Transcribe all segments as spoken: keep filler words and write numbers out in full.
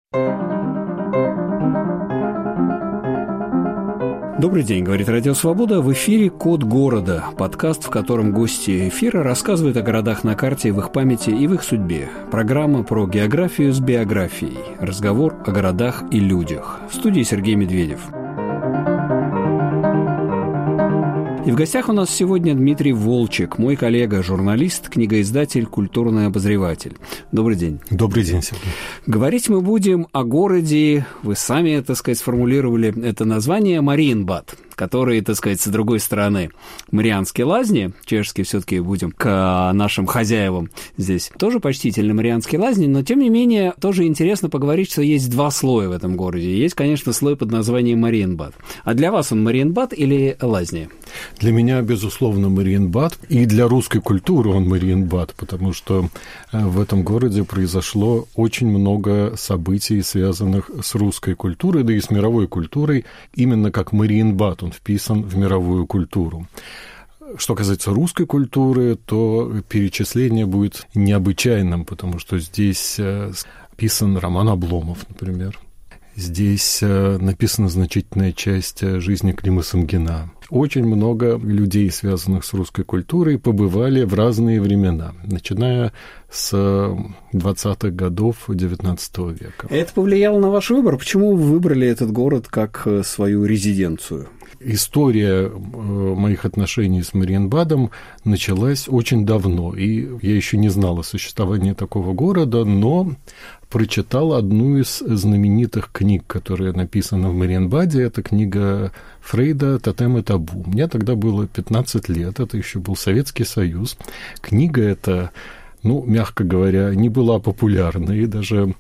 Добрый день, говорит Радио Свобода. В эфире «Код города», подкаст, в котором гости эфира рассказывают о городах на карте, в их памяти и в их судьбе. Программа про географию с биографией. Разговор о городах и людях. В студии Сергей Медведев. И в гостях у нас сегодня Дмитрий Волчек, мой коллега, журналист, книгоиздатель, культурный обозреватель. Добрый день. Добрый день, Сергей. Говорить мы будем о городе, вы сами, так сказать, сформулировали это название, Мариенбад, который, так сказать, с другой стороны Марианские лазни, чешские все-таки будем к нашим хозяевам здесь, тоже почтительно Марианские лазни, но, тем не менее, тоже интересно поговорить, что есть два слоя в этом городе. Есть, конечно, слой под названием Мариенбад. А для вас он Мариенбад или лазни? Для меня, безусловно, Мариенбад, и для русской культуры он Мариенбад, потому что в этом городе произошло очень много событий, связанных с русской культурой, да и с мировой культурой, именно как Мариенбад он вписан в мировую культуру. Что касается русской культуры, то перечисление будет необычайным, потому что здесь описан Роман Обломов, например. Здесь написана значительная часть жизни Клима Самгина. Очень много людей, связанных с русской культурой, побывали в разные времена, начиная с двадцатых годов девятнадцатого века. Это повлияло на ваш выбор? Почему вы выбрали этот город как свою резиденцию? История моих отношений с Мариенбадом началась очень давно, и я еще не знал о существовании такого города, но прочитал одну из знаменитых книг, которая написана в Мариенбаде. Это книга Фрейда «Тотем и табу». Мне тогда было пятнадцать лет, это еще был Советский Союз. Книга эта, ну, мягко говоря, не была популярной, даже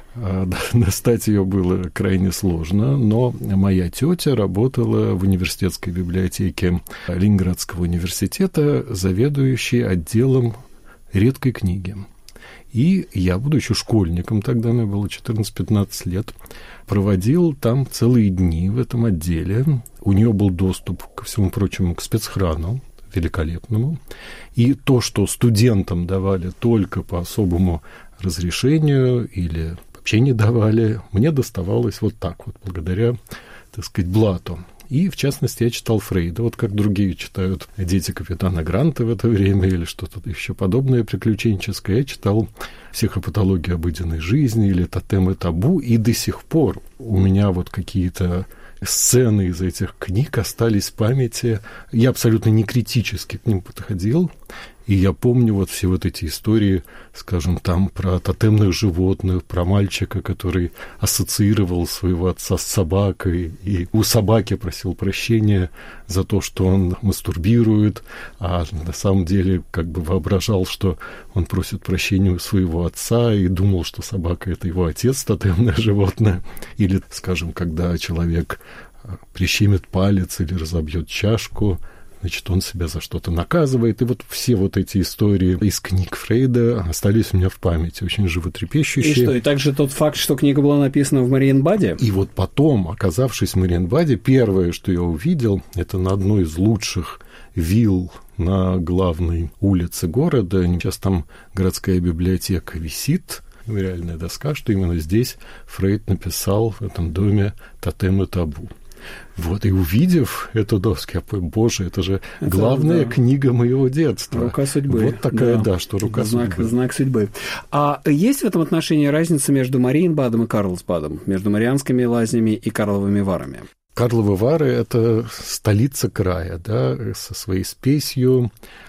достать ее было крайне сложно, но моя тетя работала в университетской библиотеке Ленинградского университета, заведующей отделом редкой книги. И я, будучи школьником, тогда мне было четырнадцать-пятнадцать лет, проводил там целые дни в этом отделе. У нее был доступ, ко всему прочему, к спецхрану великолепному. И то, что студентам давали только по особому разрешению или вообще не давали, мне доставалось вот так вот, благодаря, так сказать, блату. И, в частности, я читал Фрейда, вот как другие читают «Дети капитана Гранта» в это время или что-то еще подобное приключенческое. Я читал «Психопатологию обыденной жизни» или «Тотем и табу», и до сих пор у меня вот какие-то сцены из этих книг остались в памяти. Я абсолютно не критически к ним подходил. И я помню вот все вот эти истории, скажем, там про тотемных животных, про мальчика, который ассоциировал своего отца с собакой, и у собаки просил прощения за то, что он мастурбирует, а на самом деле как бы воображал, что он просит прощения у своего отца, и думал, что собака — это его отец, тотемное животное. Или, скажем, когда человек прищемит палец или разобьет чашку, значит, он себя за что-то наказывает. И вот все вот эти истории из книг Фрейда остались у меня в памяти, очень животрепещущие. И что, и также тот факт, что книга была написана в Мариенбаде? И вот потом, оказавшись в Мариенбаде, первое, что я увидел, это на одной из лучших вилл на главной улице города. Сейчас там городская библиотека висит, мемориальная доска, что именно здесь Фрейд написал в этом доме «Тотем и табу». Вот, и увидев эту доску, я понял, боже, это же это, главная да. книга моего детства. Рука судьбы. Вот такая, да, да что рука знак, судьбы. Знак судьбы. А есть в этом отношении разница между Мариенбадом и Карлсбадом, между Марианскими лазнями и Карловыми Варами? Карловы Вары – это столица края, да, со своей спесью,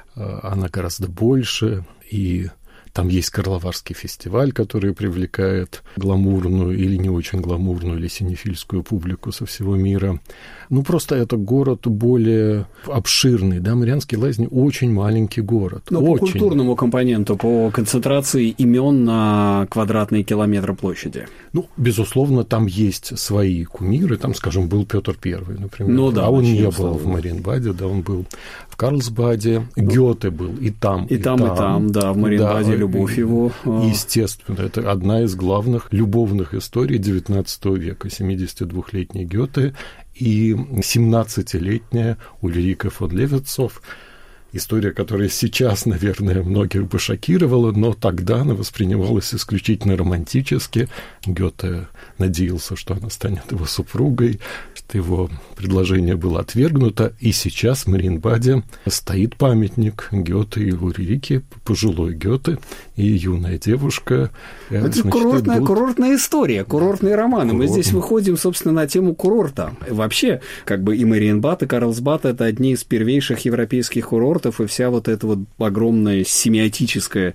она гораздо больше, и там есть Карловарский фестиваль, который привлекает гламурную или не очень гламурную или синефильскую публику со всего мира. Ну, просто это город более обширный, да, Марианские лазни очень маленький город. Но очень. По культурному компоненту, по концентрации имен на квадратные километры площади. Ну, безусловно, там есть свои кумиры, там, скажем, был Петр Первый, например. Ну, да, а он не был славно. в Мариенбаде, да, он был в Карлсбаде, ну, Гёте был и там, и, и там, там, и там, да, в Мариенбаде да, любовь его. Естественно, это одна из главных любовных историй девятнадцатого века, семидесятидвухлетний Гёте и семнадцатилетняя Ульрика фон Левитцов. История, которая сейчас, наверное, многих бы шокировала, но тогда она воспринималась исключительно романтически. Гёте надеялся, что она станет его супругой, что его предложение было отвергнуто, и сейчас в Мариенбаде стоит памятник Гёте и Ульрике, пожилой Гёте и юная девушка. Это значит, курортная, идут... курортная история, курортные романы. Курорт... Мы здесь выходим, собственно, на тему курорта. Вообще, как бы и Мариенбад, и Карлсбад – это одни из первейших европейских курортов, и вся вот эта вот огромная семиотическая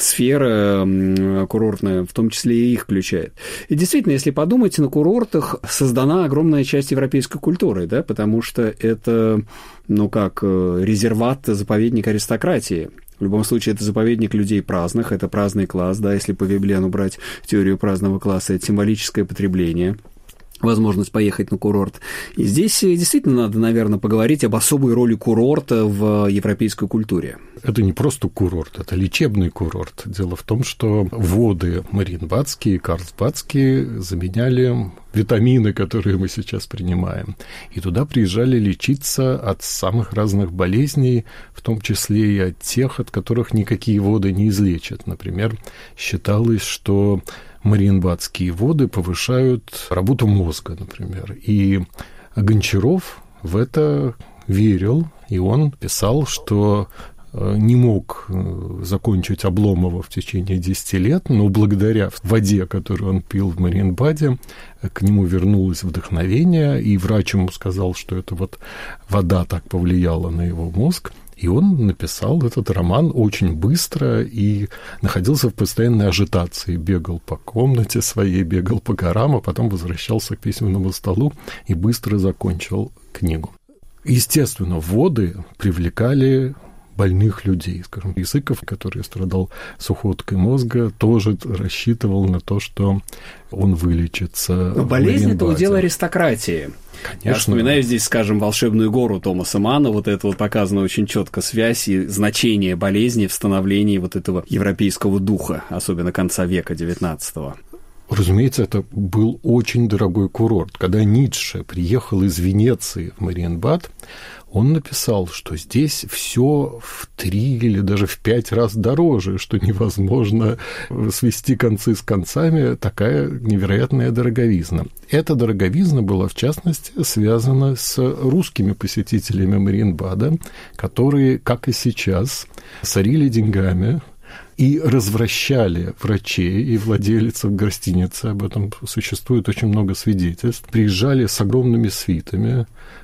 сфера курортная, в том числе и их включает. И действительно, если подумать, на курортах создана огромная часть европейской культуры, да, потому что это, ну как, резерват, заповедник аристократии. В любом случае, это заповедник людей праздных, это праздный класс, да, если по Веблену брать теорию праздного класса, это символическое потребление, возможность поехать на курорт. И здесь действительно надо, наверное, поговорить об особой роли курорта в европейской культуре. Это не просто курорт, это лечебный курорт. Дело в том, что воды мариенбадские и карлсбадские заменяли витамины, которые мы сейчас принимаем. И туда приезжали лечиться от самых разных болезней, в том числе и от тех, от которых никакие воды не излечат. Например, считалось, что мариенбадские воды повышают работу мозга, например. И Гончаров в это верил, и он писал, что не мог закончить Обломова в течение десяти лет, но благодаря воде, которую он пил в Мариенбаде, к нему вернулось вдохновение, и врач ему сказал, что это вот вода так повлияла на его мозг. И он написал этот роман очень быстро и находился в постоянной ажитации. Бегал по комнате своей, бегал по горам, а потом возвращался к письменному столу и быстро закончил книгу. Естественно, воды привлекали больных людей. Скажем, Языков, который страдал сухоткой мозга, тоже рассчитывал на то, что он вылечится. Но болезнь – это удел аристократии. Конечно. Я вспоминаю здесь, скажем, «Волшебную гору» Томаса Манна, вот это вот показана очень четко связь и значение болезни в становлении вот этого европейского духа, особенно конца века девятнадцатого. Разумеется, это был очень дорогой курорт. Когда Ницше приехал из Венеции в Мариенбад, он написал, что здесь все в три или даже в пять раз дороже, что невозможно свести концы с концами, такая невероятная дороговизна. Эта дороговизна была, в частности, связана с русскими посетителями Мариенбада, которые, как и сейчас, сорили деньгами и развращали врачей и владельцев гостиницы. Об этом существует очень много свидетельств. Приезжали с огромными свитами,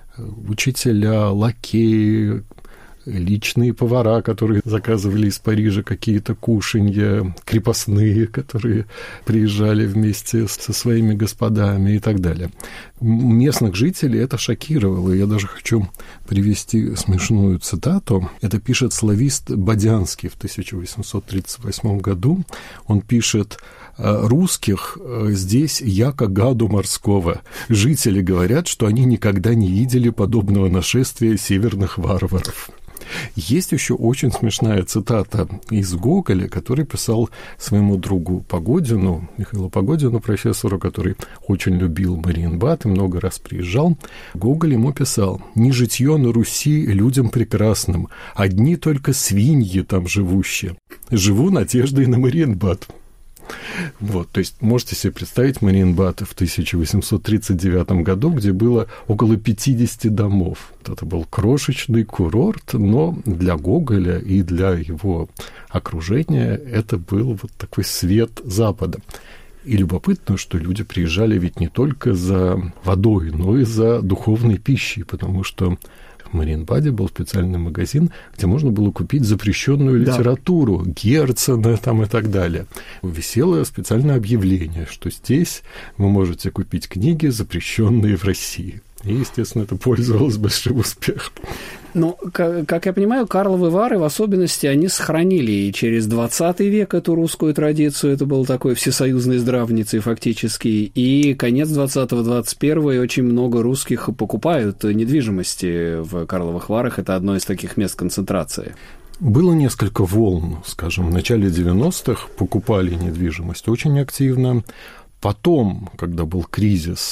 учителя, лакеи, личные повара, которые заказывали из Парижа какие-то кушанья, крепостные, которые приезжали вместе со своими господами и так далее. Местных жителей это шокировало. Я даже хочу привести смешную цитату. Это пишет славист Бодянский в тысяча восемьсот тридцать восьмом году. Он пишет: «Русских здесь яко гаду морского. Жители говорят, что они никогда не видели подобного нашествия северных варваров». Есть еще очень смешная цитата из Гоголя, который писал своему другу Погодину, Михаилу Погодину, профессору, который очень любил Мариенбад и много раз приезжал. Гоголь ему писал: «Не житье на Руси людям прекрасным, одни только свиньи там живущие. Живу надеждой на Мариенбад». Вот, то есть можете себе представить Мариенбад в тысяча восемьсот тридцать девятом году, где было около пятидесяти домов. Это был крошечный курорт, но для Гоголя и для его окружения это был вот такой свет Запада. И любопытно, что люди приезжали ведь не только за водой, но и за духовной пищей, потому что в Мариенбаде был специальный магазин, где можно было купить запрещенную литературу, да. Герцена там и так далее. Висело специальное объявление, что здесь вы можете купить книги, запрещенные в России. И, естественно, это пользовалось большим успехом. Ну, как я понимаю, Карловы Вары в особенности, они сохранили и через двадцатый век эту русскую традицию, это был такой всесоюзной здравницей фактически, и конец двадцатого, двадцать первого, и очень много русских покупают недвижимости в Карловых Варах, это одно из таких мест концентрации. Было несколько волн, скажем, в начале девяностых покупали недвижимость очень активно, потом, когда был кризис,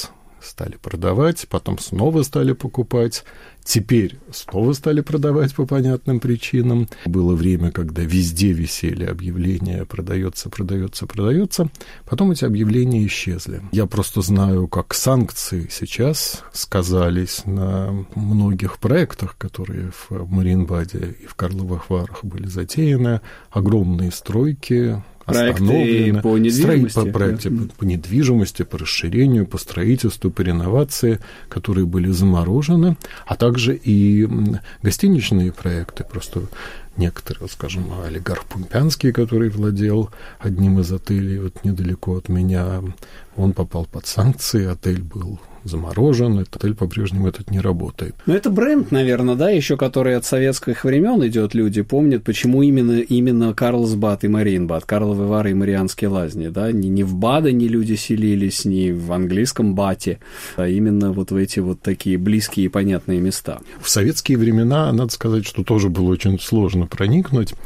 стали продавать, потом снова стали покупать. Теперь снова стали продавать по понятным причинам. Было время, когда везде висели объявления «продается, продается, продается». Потом эти объявления исчезли. Я просто знаю, как санкции сейчас сказались на многих проектах, которые в Мариенбаде и в Карловых Варах были затеяны. Огромные стройки, проекты по недвижимости, по, проекты да? по недвижимости, по расширению, по строительству, по реновации, которые были заморожены, а также и гостиничные проекты. Просто некоторые, скажем, олигарх Пумпянский, который владел одним из отелей вот недалеко от меня, он попал под санкции, отель был заморожен, этот отель по-прежнему этот не работает. Ну, это бренд, наверное, да, еще который от советских времен идет, люди помнят, почему именно, именно Карлсбад и Мариенбад, Карловы Вары и Марианские Лазни, да, не, не в Бадене люди селились, не в английском Бате, а именно вот в эти вот такие близкие и понятные места. В советские времена, надо сказать, что тоже было очень сложно проникнуть,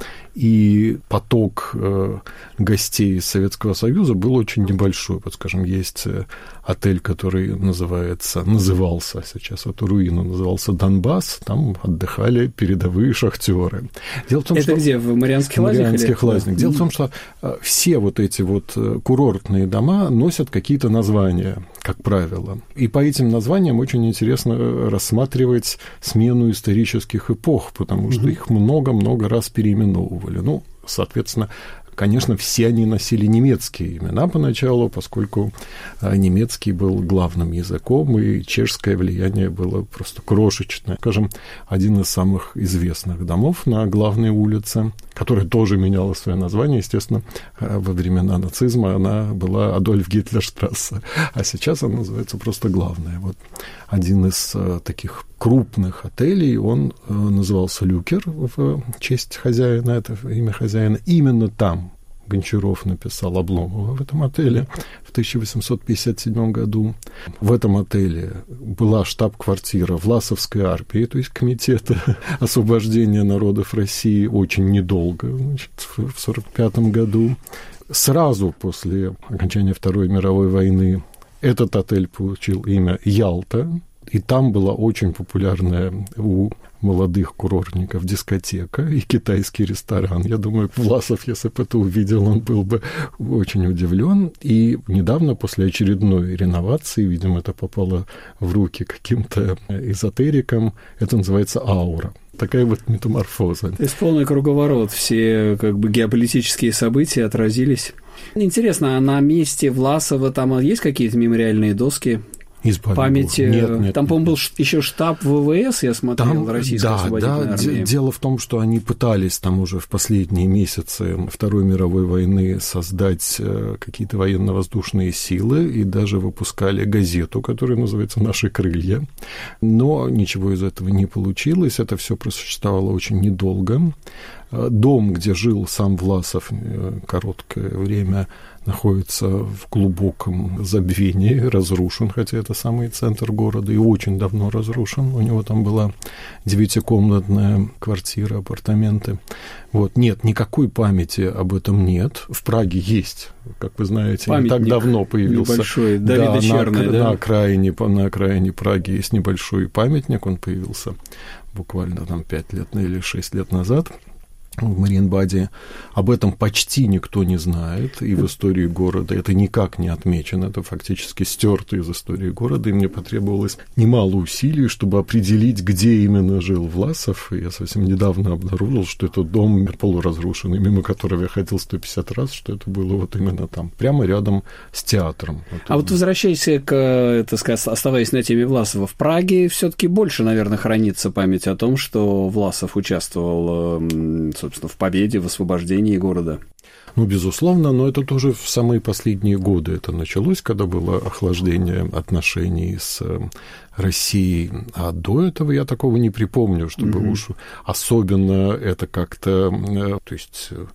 и поток э, гостей из Советского Союза был очень небольшой. Вот, скажем, есть отель, который называется, назывался, сейчас эту руину назывался «Донбасс», там отдыхали передовые шахтеры. Дело в том, это что... где, в Марианских Лазнях? Марианских Лазнях. Дело в том, что все вот эти вот курортные дома носят какие-то названия, как правило. И по этим названиям очень интересно рассматривать смену исторических эпох, потому что mm-hmm. их много-много раз переименовывали. Ну, соответственно, конечно, все они носили немецкие имена поначалу, поскольку немецкий был главным языком, и чешское влияние было просто крошечное. Скажем, один из самых известных домов на главной улице, которая тоже меняла свое название, естественно, во времена нацизма она была Адольф Гитлерштрассе, а сейчас она называется просто «Главная». Вот один из таких крупных отелей, он назывался «Люкер» в честь хозяина, это имя хозяина. Именно там Гончаров написал Обломова в этом отеле в тысяча восемьсот пятьдесят седьмом году. В этом отеле была штаб-квартира Власовской армии, то есть комитета освобождения народов России, очень недолго, значит, в сорок пятом году. Сразу после окончания Второй мировой войны этот отель получил имя «Ялта», и там была очень популярная у молодых курортников дискотека и китайский ресторан. Я думаю, Власов, если бы это увидел, он был бы очень удивлен. И недавно, после очередной реновации, видимо, это попало в руки каким-то эзотерикам, это называется «Аура». Такая вот метаморфоза. То есть полный круговорот, все как бы геополитические события отразились. Интересно, а на месте Власова там есть какие-то мемориальные доски? Памяти. Нет, нет, там, по-моему, был еще штаб ВВС, я смотрел, там, Российской да, освободительной да, армии. Дело в том, что они пытались там уже в последние месяцы Второй мировой войны создать какие-то военно-воздушные силы и даже выпускали газету, которая называется «Наши крылья». Но ничего из этого не получилось, это все просуществовало очень недолго. Дом, где жил сам Власов короткое время, находится в глубоком забвении, разрушен, хотя это самый центр города, и очень давно разрушен. У него там была девятикомнатная квартира, апартаменты. Вот. Нет, никакой памяти об этом нет. В Праге есть, как вы знаете, памятник не так давно появился. Небольшой, Давида да, Черной, на, да? на, окраине, на окраине Праги есть небольшой памятник, он появился буквально там пять лет или шесть лет назад. В Мариенбаде. Об этом почти никто не знает, и в истории города это никак не отмечено, это фактически стерто из истории города, и мне потребовалось немало усилий, чтобы определить, где именно жил Власов, и я совсем недавно обнаружил, что этот дом полуразрушенный, мимо которого я ходил сто пятьдесят раз, что это было вот именно там, прямо рядом с театром. Вот а вот возвращаясь к, так сказать, оставаясь на теме Власова, в Праге все-таки больше, наверное, хранится память о том, что Власов участвовал, собственно, в победе, в освобождении города. Ну, безусловно, но это тоже в самые последние годы это началось, когда было охлаждение отношений с Россией. А до этого я такого не припомню, чтобы mm-hmm. уж особенно это как-то... То есть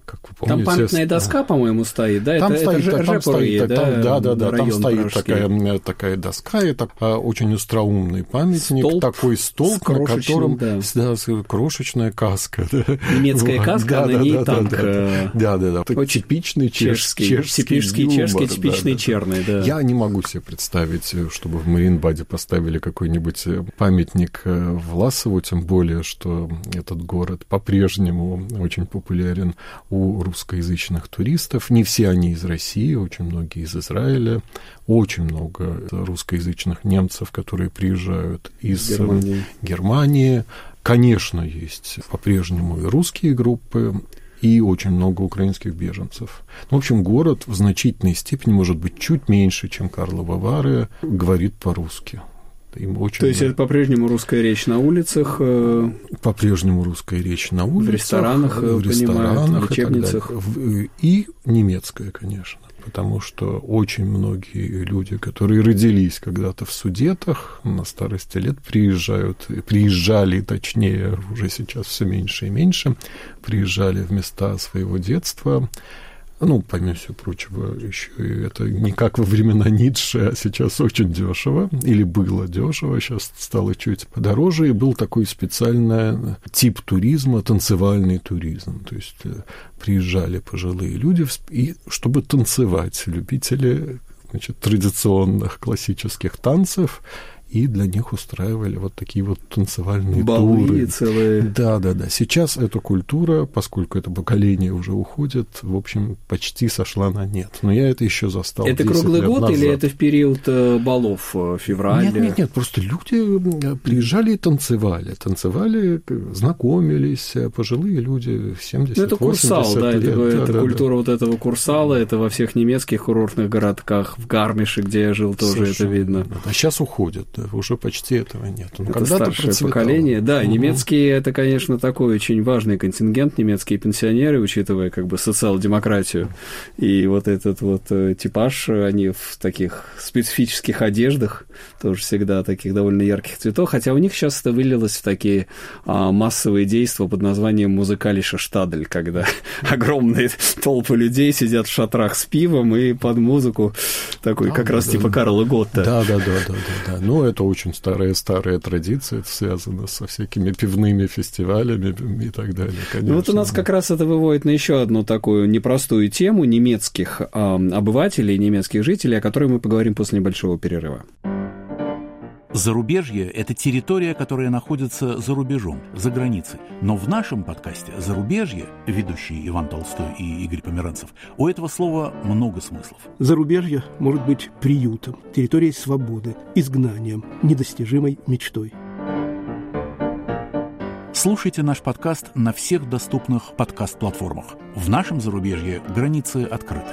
как вы помните... Там памятная доска, по-моему, стоит, да? Там это, стоит, это там стоит, да, там, да, да, да, там стоит такая, такая доска, это очень остроумный памятник, столб такой столб, на котором да. Да, крошечная каска. Да. Немецкая каска, да, а на да, ней да, танк. Да, да, да. да. Очень типичный чешский, чешский, типичный юмор, чешский, типичный да, черный, да. Я не могу себе представить, чтобы в Мариенбаде поставили какой-нибудь памятник Власову, тем более, что этот город по-прежнему очень популярен у русскоязычных туристов. Не все они из России, очень многие из Израиля, очень много русскоязычных немцев, которые приезжают из Германии. Германии. Конечно, есть по-прежнему и русские группы, и очень много украинских беженцев. В общем, город в значительной степени, может быть, чуть меньше, чем Карловы Вары, говорит по-русски. Им очень То есть это по-прежнему русская речь на улицах? По-прежнему русская речь на улицах. В ресторанах, в ресторанах, понимаю, в учебницах. И, и немецкая, конечно. Потому что очень многие люди, которые родились когда-то в Судетах, на старости лет приезжают, приезжали, точнее, уже сейчас все меньше и меньше, приезжали в места своего детства. Ну, помимо всего прочего, еще и это не как во времена Ницше, а сейчас очень дешево, или было дешево, сейчас стало чуть подороже, и был такой специальный тип туризма, танцевальный туризм. То есть приезжали пожилые люди, и чтобы танцевать, любители, значит, традиционных классических танцев, и для них устраивали вот такие вот танцевальные балы туры. целые. Да, да, да. Сейчас эта культура, поскольку это поколение уже уходит, в общем, почти сошла на нет. Но я это еще застал. Это круглый год назад. или это в период балов, февраля? Нет, нет, нет. Просто люди приезжали и танцевали. Танцевали, знакомились, пожилые люди, семьдесят, ну, это курсал, да, лет. Это, да, это да, культура да. вот этого курсала, это во всех немецких курортных городках, в Гармише, где я жил, тоже совершенно это видно. А сейчас уходят. Уже почти этого нет. Но это когда-то старшее процветало. поколение. Да, угу. Немецкие – это, конечно, такой очень важный контингент, немецкие пенсионеры, учитывая как бы социал-демократию. И вот этот вот типаж, они в таких специфических одеждах, тоже всегда таких довольно ярких цветов, хотя у них сейчас это вылилось в такие а, массовые действия под названием «Музыкалише Штадель», когда огромные толпы людей сидят в шатрах с пивом и под музыку, такой да, как да, раз да, типа Карла Готта. Да, да, да, да, да, да. Ну, это очень старая-старая традиция, это связано со всякими пивными фестивалями и так далее, конечно. Ну, вот у нас как раз это выводит на еще одну такую непростую тему немецких э, обывателей, немецких жителей, о которой мы поговорим после небольшого перерыва. Зарубежье – это территория, которая находится за рубежом, за границей. Но в нашем подкасте «Зарубежье», ведущие Иван Толстой и Игорь Померанцев, у этого слова много смыслов. Зарубежье может быть приютом, территорией свободы, изгнанием, недостижимой мечтой. Слушайте наш подкаст на всех доступных подкаст-платформах. В нашем зарубежье границы открыты.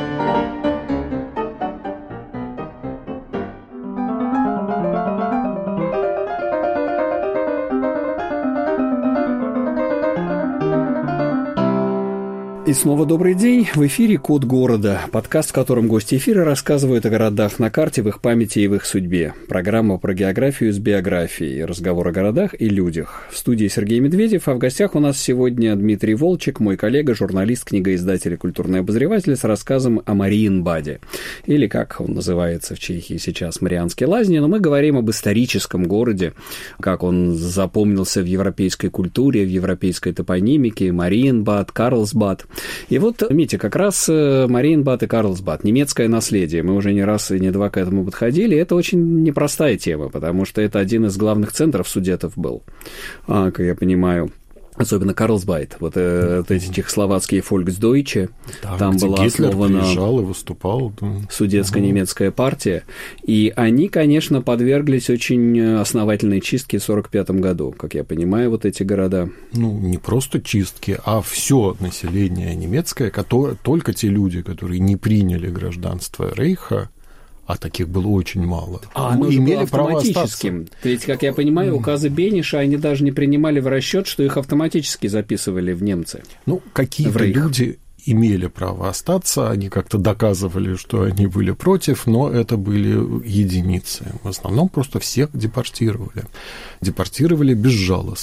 И снова добрый день. В эфире «Код города», подкаст, в котором гости эфира рассказывают о городах на карте, в их памяти и в их судьбе. Программа про географию с биографией, разговор о городах и людях. В студии Сергей Медведев, а в гостях у нас сегодня Дмитрий Волчек, мой коллега, журналист, книгоиздатель и культурный обозреватель с рассказом о Мариенбаде. Или, как он называется в Чехии сейчас, Марианские лазни. Но мы говорим об историческом городе, как он запомнился в европейской культуре, в европейской топонимике, Мариенбад, Карлсбад. И вот, Митя, как раз Мариенбад и Карлсбад, немецкое наследие. Мы уже не раз и не два к этому подходили. Это очень непростая тема, потому что это один из главных центров Судетов был, как я понимаю. Особенно Карлсбад, вот, э, вот эти чехословацкие Volksdeutsche, да, там была Гитлер основана приезжал и выступал, да. Судетско-немецкая партия, и они, конечно, подверглись очень основательной чистке в сорок пятом году, как я понимаю, вот эти города. Ну, не просто чистки, а все население немецкое, которое, только те люди, которые не приняли гражданство Рейха, а таких было очень мало. А оно имели право автоматическим. Ведь, как я понимаю, указы Бениша, они даже не принимали в расчет, что их автоматически записывали в немцы. Ну, какие-то люди имели право остаться, они как-то доказывали, что они были против, но это были единицы. В основном просто всех депортировали. Депортировали безжалостно.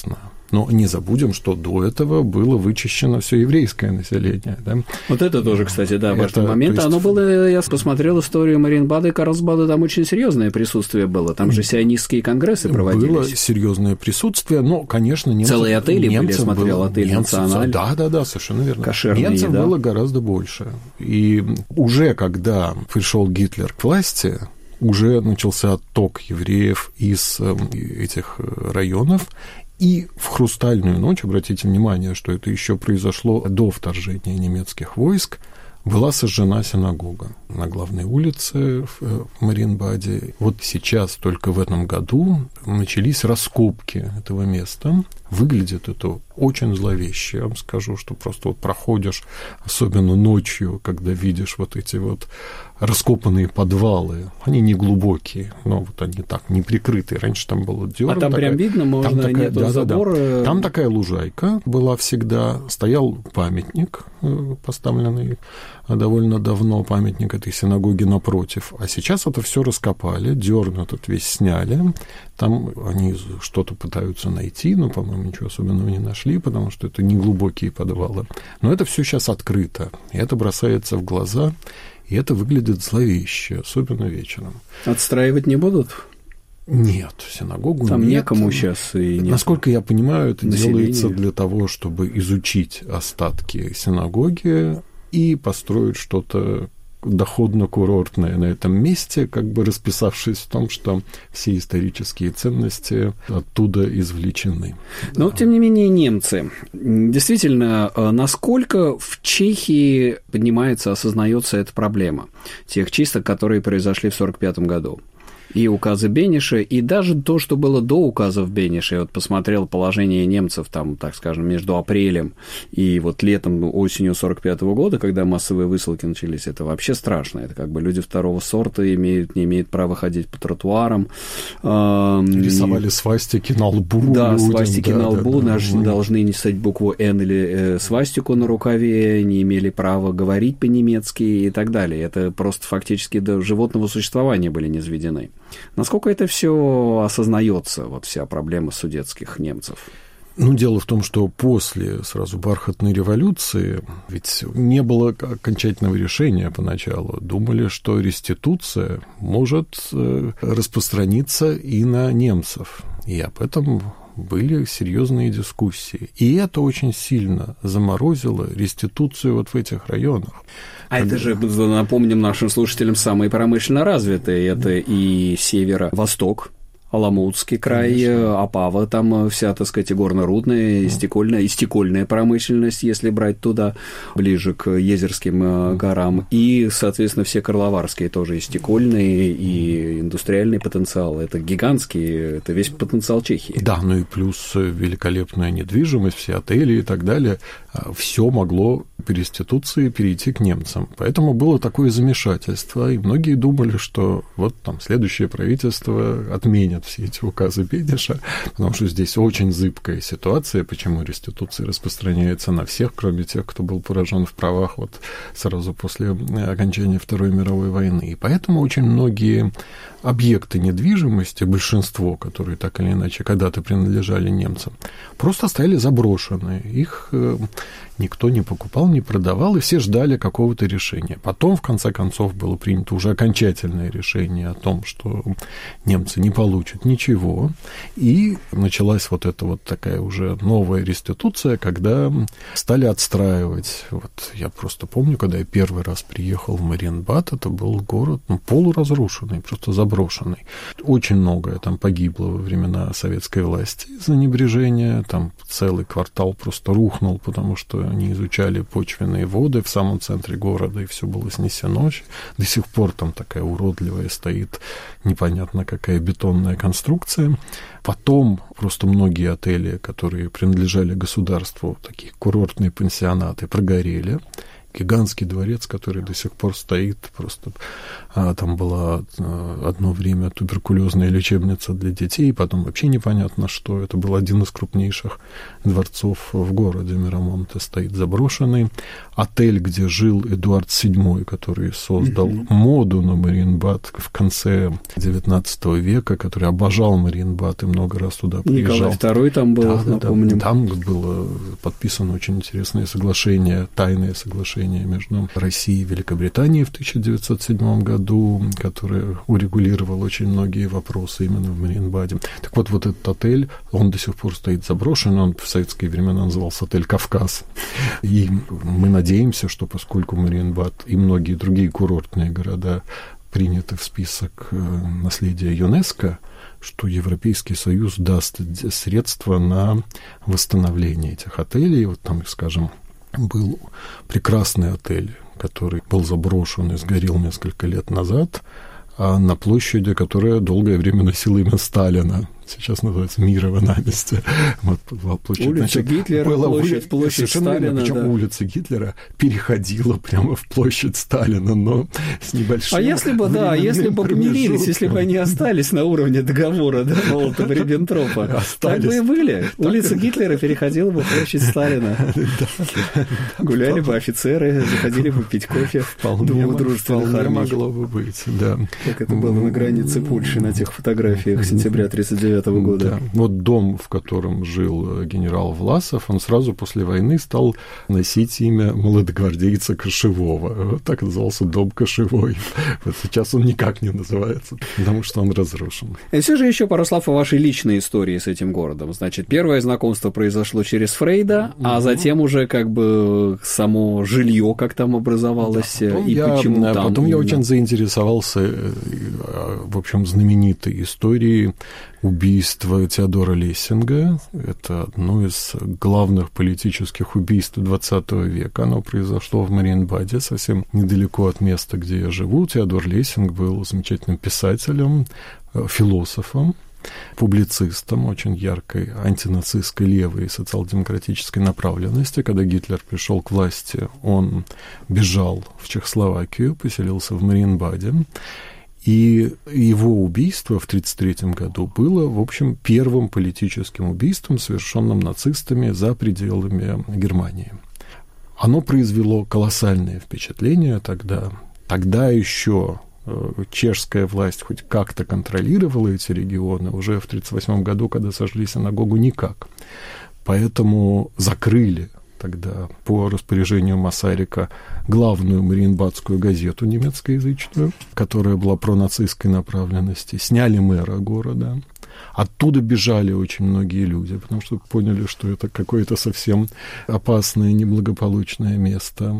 Но не забудем, что до этого было вычищено все еврейское население. Да? Вот это тоже, кстати, да, важный это, момент. есть... Оно было, я посмотрел историю Мариенбада и Карлсбада, там очень серьезное присутствие было. Там же сионистские конгрессы проводились. Было серьезное присутствие, но, конечно, немцев... Целые отели были, я смотрел, было, отель немцев, «Националь». Да, да, да, совершенно верно. Кошерная немцев еда. было гораздо больше. И уже когда пришел Гитлер к власти, уже начался отток евреев из этих районов. И в «Хрустальную ночь», обратите внимание, что это еще произошло до вторжения немецких войск, была сожжена синагога на главной улице в Мариенбаде. Вот сейчас, только в этом году, начались раскопки этого места. Выглядит это очень зловеще. Я вам скажу, что просто вот проходишь, особенно ночью, когда видишь вот эти вот раскопанные подвалы. Они не глубокие, но вот они так, не прикрытые. Раньше там было дёрн. А там такая, прям видно, можно, там такая, нету да, забора. Да, да. Там такая лужайка была всегда. Стоял памятник, поставленный довольно давно, памятник этой синагоги напротив. А сейчас это все раскопали, дёрн этот весь сняли. Там они что-то пытаются найти, но, по-моему, ничего особенного не нашли, потому что это не глубокие подвалы. Но это все сейчас открыто, и это бросается в глаза, и это выглядит зловеще, особенно вечером. Отстраивать не будут? Нет, синагогу там нет. некому сейчас. И нет. Насколько я понимаю, это населения. Делается для того, чтобы изучить остатки синагоги и построить что-то доходно-курортное на этом месте, как бы расписавшись в том, что все исторические ценности оттуда извлечены. Но, да. Тем не менее, немцы. Действительно, насколько в Чехии поднимается, осознается эта проблема тех чисток, которые произошли в сорок пятом году? И указы Бениша, и даже то, что было до указов Бениша. Я вот посмотрел положение немцев, там, так скажем, между апрелем и вот летом, осенью сорок пятого года, когда массовые высылки начались. Это вообще страшно. Это как бы люди второго сорта имеют, не имеют права ходить по тротуарам. Рисовали свастики на лбу. Да, людям, свастики да, на лбу. Да, Наши да. должны носить букву «Н» или э, свастику на рукаве, не имели права говорить по-немецки и так далее. Это просто фактически до животного существования были низведены. Насколько это все осознается, вот вся проблема судетских немцев? Ну, дело в том, что после сразу бархатной революции ведь не было окончательного решения поначалу. Думали, что реституция может распространиться и на немцев. И об этом были серьезные дискуссии. И это очень сильно заморозило реституцию вот в этих районах. А это же, напомним нашим слушателям, самые промышленно развитые. Это и северо-восток, Аламутский край, конечно. Опава, там вся, так сказать, и горно-рудная, и стекольная, и стекольная промышленность, если брать туда, ближе к Езерским горам, и, соответственно, все карловарские тоже, и стекольные, и индустриальный потенциал. Это гигантский, это весь потенциал Чехии. Да, ну и плюс великолепная недвижимость, все отели и так далее. Все могло при реституции перейти к немцам. Поэтому было такое замешательство, и многие думали, что вот там следующее правительство отменит все эти указы Бениша, потому что здесь очень зыбкая ситуация, почему реституция распространяется на всех, кроме тех, кто был поражен в правах вот сразу после окончания Второй мировой войны. И поэтому очень многие объекты недвижимости, большинство, которые так или иначе когда-то принадлежали немцам, просто стояли заброшенные. Их никто не покупал, не продавал, и все ждали какого-то решения. Потом, в конце концов, было принято уже окончательное решение о том, что немцы не получат ничего, и началась вот эта вот такая уже новая реституция, когда стали отстраивать. Вот я просто помню, когда я первый раз приехал в Мариенбад, это был город ну, полуразрушенный, просто заброшенный. Очень многое там погибло во времена советской власти из-за небрежения, там целый квартал просто рухнул, потому что они изучали почвенные воды в самом центре города, и все было снесено. До сих пор там такая уродливая стоит, непонятно какая бетонная конструкция. Потом просто многие отели, которые принадлежали государству, такие курортные пансионаты, прогорели. гигантский дворец, который до сих пор стоит. Просто а, там была а, одно время туберкулезная лечебница для детей, потом вообще непонятно что. Это был один из крупнейших дворцов в городе Мирамонте, стоит заброшенный. Отель, где жил Эдуард седьмой, который создал mm-hmm. моду на Мариенбад в конце девятнадцатого века, который обожал Мариенбад и много раз туда приезжал. Николай второй там был, да, напомним. Да, там было подписано очень интересное соглашение, тайное соглашение между Россией и Великобританией в тысяча девятьсот седьмом году, которое урегулировало очень многие вопросы именно в Мариенбаде. Так вот, вот этот отель, он до сих пор стоит заброшен, он в советские времена назывался отель «Кавказ». И мы надеемся, что поскольку Мариенбад и многие другие курортные города приняты в список наследия ЮНЕСКО, что Европейский Союз даст средства на восстановление этих отелей. Вот там, скажем, был прекрасный отель, который был заброшен и сгорел несколько лет назад, а на площади, которая долгое время носила имя Сталина. Сейчас называется Мирова на месте. Вот, площадь, улица значит, Гитлера, была площадь, площадь Сталина. Причем да. улица Гитлера переходила прямо в площадь Сталина, но с небольшим... А если бы, да, если бы помирились, если бы они остались на уровне договора, да, Молотова-Риббентропа, так бы и были. Улица Гитлера переходила бы в площадь Сталина. Гуляли бы офицеры, заходили бы пить кофе в двух дружественных армиях. Могло бы быть, да. Как это было на границе Польши на тех фотографиях сентября тридцать девятого года. Да. Вот дом, в котором жил генерал Власов, он сразу после войны стал носить имя молодогвардейца Кошевого. Вот так назывался дом Кошевой. Вот сейчас он никак не называется, потому что он разрушен. И все же еще пару слов о вашей личной истории с этим городом. Значит, первое знакомство произошло через Фрейда, mm-hmm. а затем уже как бы само жилье, как там образовалось, да, и я, почему там. Потом именно. Я очень заинтересовался, в общем, знаменитой историей убийство Теодора Лессинга. Это одно из главных политических убийств двадцатого века. Оно произошло в Мариенбаде, совсем недалеко от места, где я живу. Теодор Лессинг был замечательным писателем, философом, публицистом очень яркой антинацистской левой социал-демократической направленности. Когда Гитлер пришел к власти, он бежал в Чехословакию, поселился в Мариенбаде. И его убийство в тысяча девятьсот тридцать третьем году было, в общем, первым политическим убийством, совершенным нацистами за пределами Германии. Оно произвело колоссальное впечатление тогда. Тогда еще чешская власть хоть как-то контролировала эти регионы, уже в тысяча девятьсот тридцать восьмом году, когда сожгли синагогу, никак. Поэтому закрыли тогда по распоряжению Масарика главную мариенбадскую газету немецкоязычную, которая была пронацистской направленности, сняли мэра города. Оттуда бежали очень многие люди, потому что поняли, что это какое-то совсем опасное, неблагополучное место.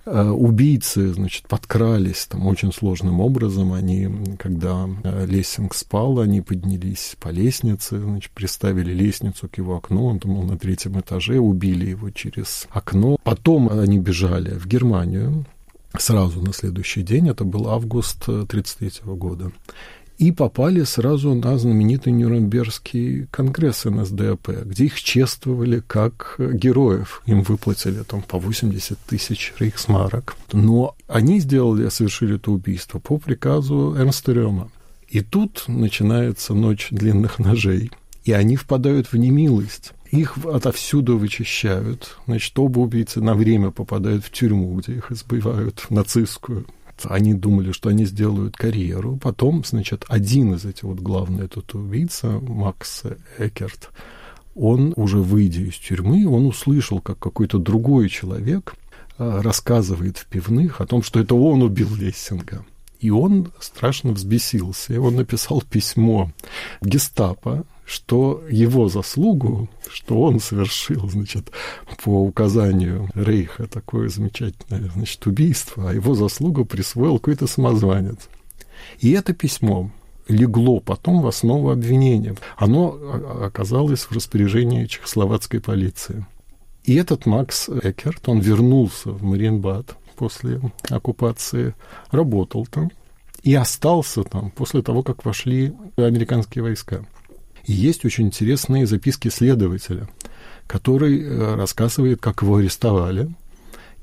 Убийцы, значит, подкрались там очень сложным образом. Они, когда Лессинг спал, они поднялись по лестнице, значит, приставили лестницу к его окну, он там был на третьем этаже, убили его через окно. Потом они бежали в Германию сразу на следующий день, это был август тридцать третьего года. И попали сразу на знаменитый Нюрнбергский конгресс эн эс дэ а пэ, где их чествовали как героев. Им выплатили там по восемьдесят тысяч рейхсмарок. Но они сделали, совершили это убийство по приказу Эрнста Рёма. И тут начинается ночь длинных ножей, и они впадают в немилость. Их отовсюду вычищают. Значит, оба убийцы на время попадают в тюрьму, где их избивают, в нацистскую. Они думали, что они сделают карьеру. Потом, значит, один из этих, вот главный этот убийца, Макс Экерт, он, уже выйдя из тюрьмы, он услышал, как какой-то другой человек рассказывает в пивных о том, что это он убил Лессинга. И он страшно взбесился. И он написал письмо в гестапо, что его заслугу, что он совершил, значит, по указанию Рейха такое замечательное, значит, убийство, а его заслугу присвоил какой-то самозванец. И это письмо легло потом в основу обвинения. Оно оказалось в распоряжении чехословацкой полиции. И этот Макс Экерт, он вернулся в Мариенбад после оккупации, работал там и остался там после того, как вошли американские войска. И есть очень интересные записки следователя, который рассказывает, как его арестовали,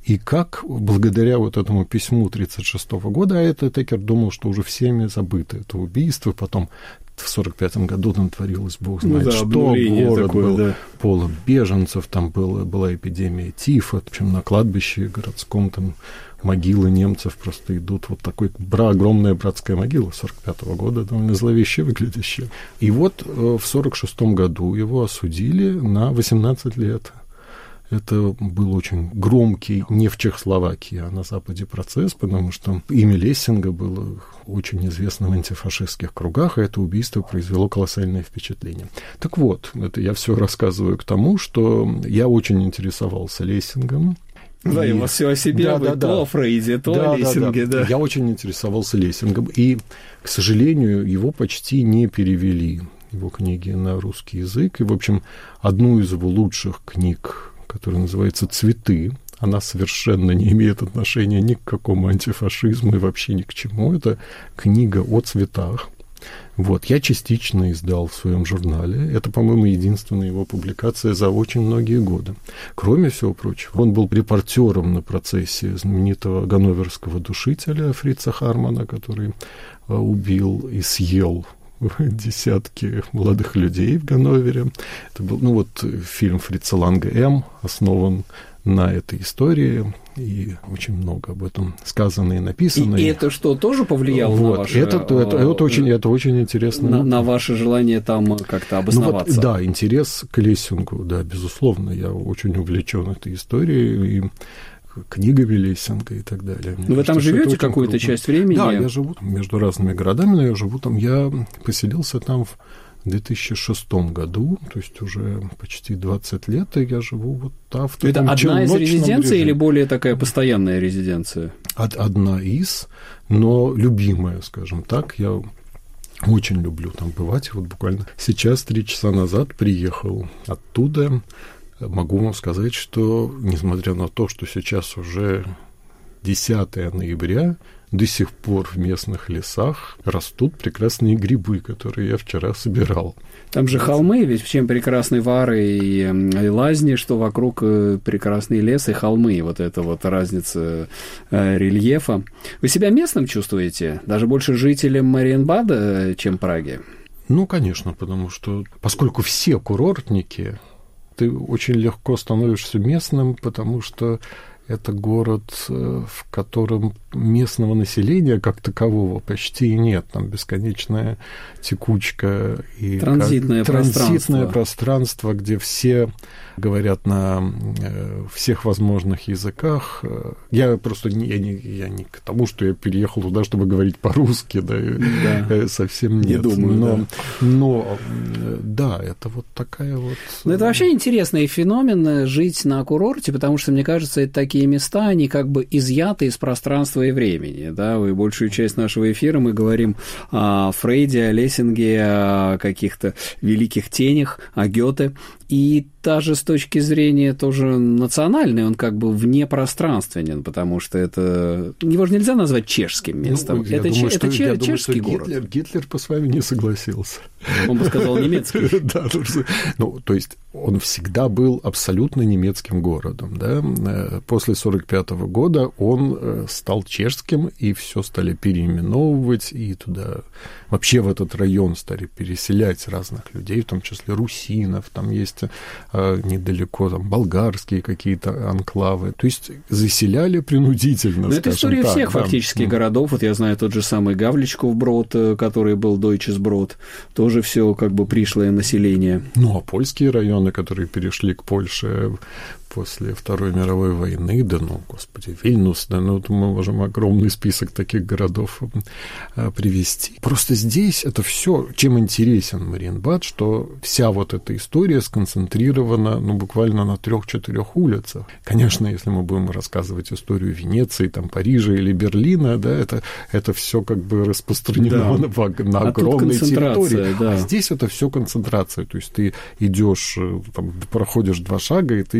И как благодаря вот этому письму тридцать шестого года, а это Теккерт думал, что уже всеми забыто это убийство, потом в сорок пятом году там творилось, бог знает ну, да, что, город такое, был да. полон беженцев, там было, была эпидемия тифа, в общем, на кладбище городском там могилы немцев просто идут, вот такой бра, огромная братская могила сорок пятого года, довольно зловеще выглядящая. И вот в сорок шестом году его осудили на восемнадцать лет. Это был очень громкий, не в Чехословакии, а на Западе процесс, потому что имя Лессинга было очень известно в антифашистских кругах, и это убийство произвело колоссальное впечатление. Так вот, это я все рассказываю к тому, что я очень интересовался Лессингом. Да, и у вас все о себе, да, вы да, то да. о Фрейде, то да, о Лессинге. Да, да. Да. Я очень интересовался Лессингом, и, к сожалению, его почти не перевели, его книги, на русский язык. И, в общем, одну из его лучших книг, которая называется «Цветы», она совершенно не имеет отношения ни к какому антифашизму и вообще ни к чему. Это книга о цветах. Вот, я частично издал в своем журнале. Это, по-моему, единственная его публикация за очень многие годы. Кроме всего прочего, он был репортером на процессе знаменитого ганноверского душителя Фрица Хармана, который убил и съел десятки молодых людей в Ганновере. Это был, ну вот, фильм Фрица Ланга «М» основан на этой истории, и очень много об этом сказано и написано. И, и это что, тоже повлияло вот, на ваше... Это, это, это, это, очень, это очень интересно. На, на ваше желание там как-то обосноваться. Ну вот, да, интерес к Лессингу, да, безусловно. Я очень увлечен этой историей, и книгами Лессинга и так далее. Вы там живете какую-то часть времени? Да, я живу между разными городами, но я живу там, я поселился там в две тысячи шестом году, то есть уже почти двадцать лет, и я живу вот там. В Это одна из резиденций или более такая постоянная резиденция? Одна из, но любимая, скажем так. Я очень люблю там бывать. Вот буквально сейчас, три часа назад, приехал оттуда. Могу вам сказать, что, несмотря на то, что сейчас уже десятое ноября, до сих пор в местных лесах растут прекрасные грибы, которые я вчера собирал. Там же холмы, ведь чем прекрасны Вары и, и Лазни, что вокруг прекрасный лес и холмы. Вот это вот разница э, рельефа. Вы себя местным чувствуете? Даже больше жителем Мариенбада, чем Праги? Ну, конечно, потому что, поскольку все курортники, ты очень легко становишься местным, потому что это город, в котором местного населения как такового почти и нет. Там бесконечная текучка и транзитное, как, транзитное пространство. пространство, где все говорят на всех возможных языках. Я просто не, я не, я не к тому, что я переехал туда, чтобы говорить по-русски, да, да. совсем нет. Не думаю, но, да. но да, это вот такая вот... Ну, это вообще интересный феномен жить на курорте, потому что, мне кажется, это такие места, они как бы изъяты из пространства и времени. Да? И большую часть нашего эфира мы говорим о Фрейде, о Лессинге, о каких-то великих тенях, о Гёте. И даже с точки зрения тоже национальной, он как бы внепространственен, потому что это... Его же нельзя назвать чешским местом. Ну, это думаю, че... что, это че... я чешский думаю, город. Гитлер, Гитлер по с вами не согласился. Он бы сказал немецкий. Да, ну, то есть он всегда был абсолютно немецким городом. Да? После сорок пятого года он стал чешским, и все стали переименовывать, и туда вообще в этот район стали переселять разных людей, в том числе русинов, там есть недалеко там болгарские какие-то анклавы. То есть заселяли принудительно, Но это история так, всех да. фактически mm. городов. Вот я знаю тот же самый Гавличков-Брод, который был Дойчесброд, тоже все как бы пришлое население. Ну, а польские районы, которые перешли к Польше после Второй мировой войны, да ну, господи, Вильнюс, да ну, мы можем огромный список таких городов а, привести. Просто здесь это все, чем интересен Мариенбад, что вся вот эта история сконцентрирована, ну, буквально на трех-четырех улицах. Конечно, если мы будем рассказывать историю Венеции, там, Парижа или Берлина, да, это, это все как бы распространено да. на, на а огромной территории. Да. А здесь это все концентрация. То есть ты идешь, там, проходишь два шага, и ты видишь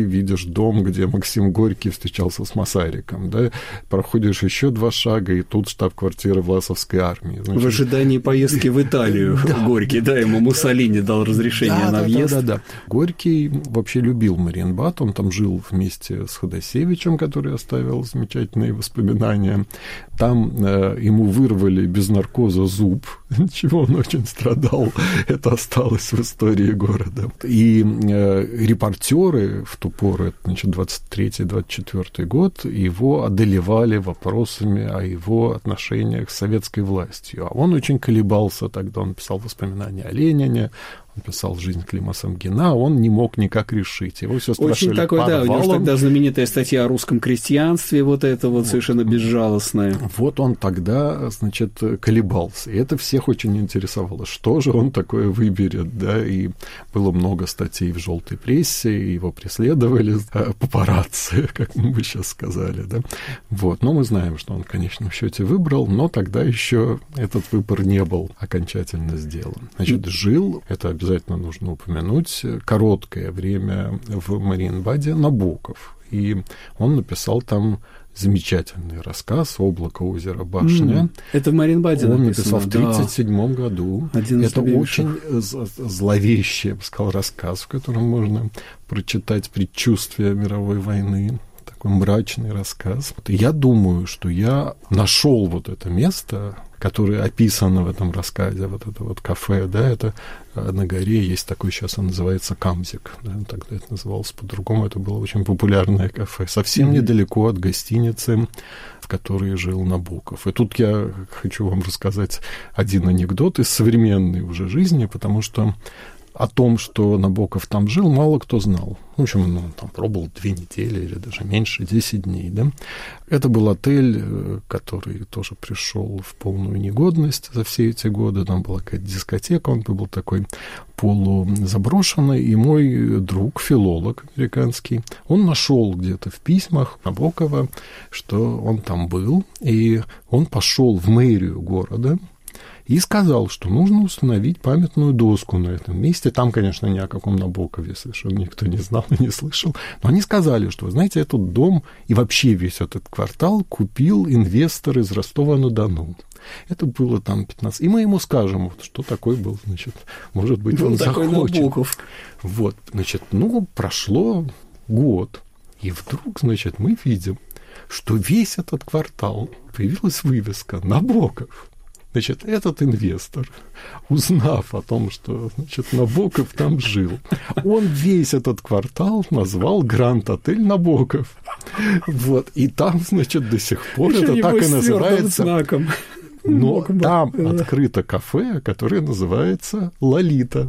дом, где Максим Горький встречался с Масариком, да, проходишь еще два шага, и тут штаб-квартира Власовской армии. Значит, в ожидании поездки в Италию Горький, да, ему Муссолини дал разрешение на въезд. Да, да, да. Горький вообще любил Мариенбад, он там жил вместе с Ходосевичем, который оставил замечательные воспоминания. Там э, ему вырвали без наркоза зуб, чего он очень страдал. Это осталось в истории города. И э, репортеры в ту пору, это, значит, двадцать третий — двадцать четвёртый год, его одолевали вопросами о его отношениях с советской властью. А он очень колебался тогда, он писал воспоминания о Ленине, он писал «Жизнь Клима Самгина», он не мог никак решить. Его все спрашивали, очень такой, да, у него же тогда знаменитая статья о русском крестьянстве, вот это вот, вот совершенно безжалостная. Вот он тогда, значит, колебался. И это всех очень интересовало. Что же он такое выберет, да, и было много статей в желтой прессе, и его преследовали папарацци, как мы бы сейчас сказали, да. Вот. Но мы знаем, что он в конечном счете выбрал, но тогда еще этот выбор не был окончательно сделан. Значит, жил, это обязательно обязательно нужно упомянуть, короткое время в Мариенбаде Набоков. И он написал там замечательный рассказ «Облако, озеро, башня». Mm, это в Мариенбаде он написано. написал в тридцать седьмом да. году. Это очень зловещий, я бы сказал, рассказ, в котором можно прочитать предчувствие мировой войны. Такой мрачный рассказ. Я думаю, что я нашел вот это место, которое описано в этом рассказе, вот это вот кафе, да, это на горе есть такой, сейчас он называется Камзик, да, тогда это называлось по-другому, это было очень популярное кафе, совсем mm-hmm. недалеко от гостиницы, в которой жил Набоков. И тут я хочу вам рассказать один анекдот из современной уже жизни, потому что о том, что Набоков там жил, мало кто знал. В общем, ну, он там пробовал две недели или даже меньше, десять дней, да. Это был отель, который тоже пришел в полную негодность за все эти годы. Там была какая-то дискотека, он был такой полузаброшенный. И мой друг, филолог американский, он нашел где-то в письмах Набокова, что он там был, и он пошел в мэрию города и сказал, что нужно установить памятную доску на этом месте. Там, конечно, ни о каком Набокове совершенно никто не знал и не слышал. Но они сказали, что, вы знаете, этот дом и вообще весь этот квартал купил инвестор из Ростова-на-Дону. Это было там пятнадцать. И мы ему скажем, вот, что такой был, значит, может быть, был он такой захочет. Набоков. Вот, значит, ну, прошло год. И вдруг, значит, мы видим, что весь этот квартал появилась вывеска «Набоков». Значит, этот инвестор, узнав о том, что, значит, Набоков там жил, он весь этот квартал назвал Гранд-отель Набоков. Вот. И там, значит, до сих пор еще это так и называется. Знаком. Но там да. открыто кафе, которое называется «Лолита».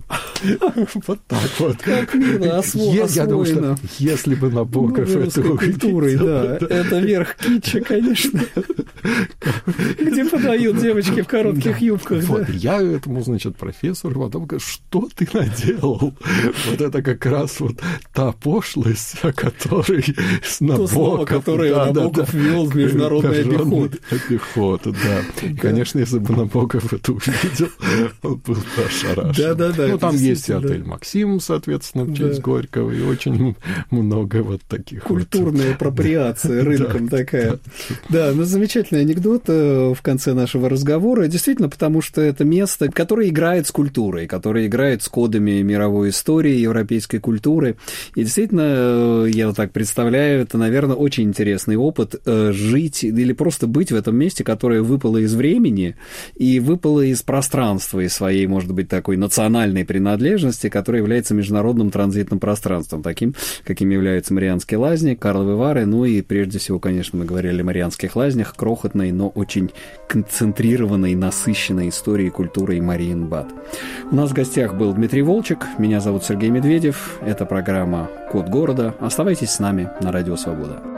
Вот так вот. Как мило, освоено. Я думаю, что если бы Набоков ну, это культурой, да. Это верх китча, конечно. Где подают девочки в коротких юбках. Вот, я этому, значит, профессору потом говорю, что ты наделал? Вот это как раз вот та пошлость, о которой с Набоковым... То слово, которое Набоков ввел в международный обиход. Обиход, да. Конечно, если бы Набоков это увидел, он был бы ошарашен. Да-да-да. Ну, там есть и отель «Максим», соответственно, в честь да. Горького, и очень много вот таких культурная вот... апроприация рынком такая. Да, ну, замечательный анекдот в конце нашего разговора. Действительно, потому что это место, которое играет с культурой, которое играет с кодами мировой истории, европейской культуры. И действительно, я вот так представляю, это, наверное, очень интересный опыт жить или просто быть в этом месте, которое выпало из времени, и выпало из пространства, из своей, может быть, такой национальной принадлежности, которая является международным транзитным пространством, таким, каким являются Марианские лазни, Карловы Вары, ну и прежде всего, конечно, мы говорили о Марианских лазнях, крохотной, но очень концентрированной, насыщенной историей, культурой Мариенбад. У нас в гостях был Дмитрий Волчек, меня зовут Сергей Медведев, это программа «Код города». Оставайтесь с нами на Радио Свобода.